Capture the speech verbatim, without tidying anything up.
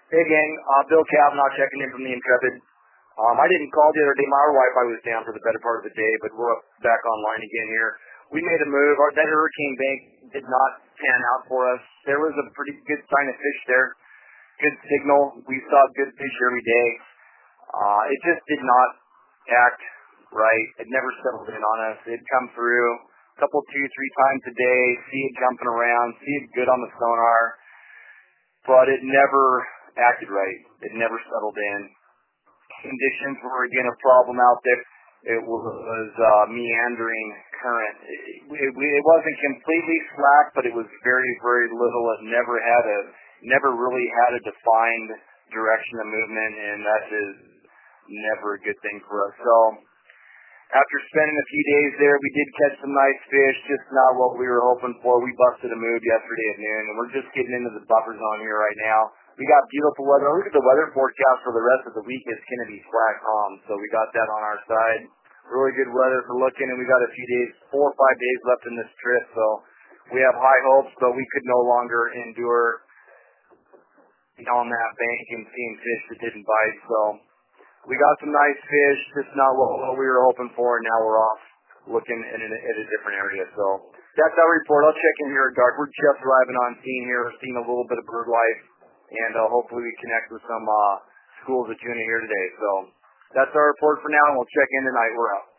Hey gang, uh, Bill Kavanaugh checking in from the Intrepid. Um, I didn't call the other day. My Wi-Fi was down for the better part of the day, but we're back online again here. We made a move. Our, that hurricane bank did not pan out for us. There was a pretty good sign of fish there. Good signal. We saw good fish every day. Uh, it just did not act right. It never settled in on us. It'd come through a couple, two, three times a day, see it jumping around, see it good on the sonar, but it never acted right. It never settled in. Conditions were again a problem out there. It was uh, meandering current. It, it, it wasn't completely slack, but it was very, very little. It never had a, never really had a defined direction of movement, and that is never a good thing for us. So after spending a few days there, we did catch some nice fish, just not what we were hoping for. We busted a move yesterday at noon, and we're just getting into the buffer zone here right now. We got beautiful weather. Look at the weather forecast for the rest of the week. It's going to be flat calm, so we got that on our side. Really good weather for looking, and we got a few days, four or five days left in this trip, so we have high hopes, but we could no longer endure being on that bank and seeing fish that didn't bite. So we got some nice fish, just not what, what we were hoping for, and now we're off looking at a, at a different area. So that's our report. I'll check in here at dark. We're just arriving on scene here. We're seeing a little bit of bird life. And uh, hopefully we connect with some uh, schools of tuna here today. So that's our report for now, and we'll check in tonight. We're out.